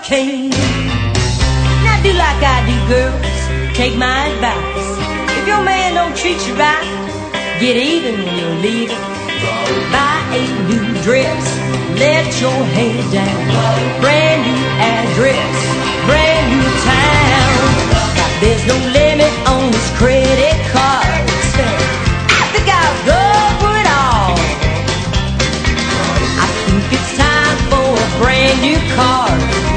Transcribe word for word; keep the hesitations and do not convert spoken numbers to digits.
cane. Now do like I do, girls, take my advice. If your man don't treat you right, get even when you're leaving. Buy a new dress, let your hair down. Brand new address, brand new town. Now there's no limit on this credit card. I think I'll go for it all. I think it's time for a brand new car.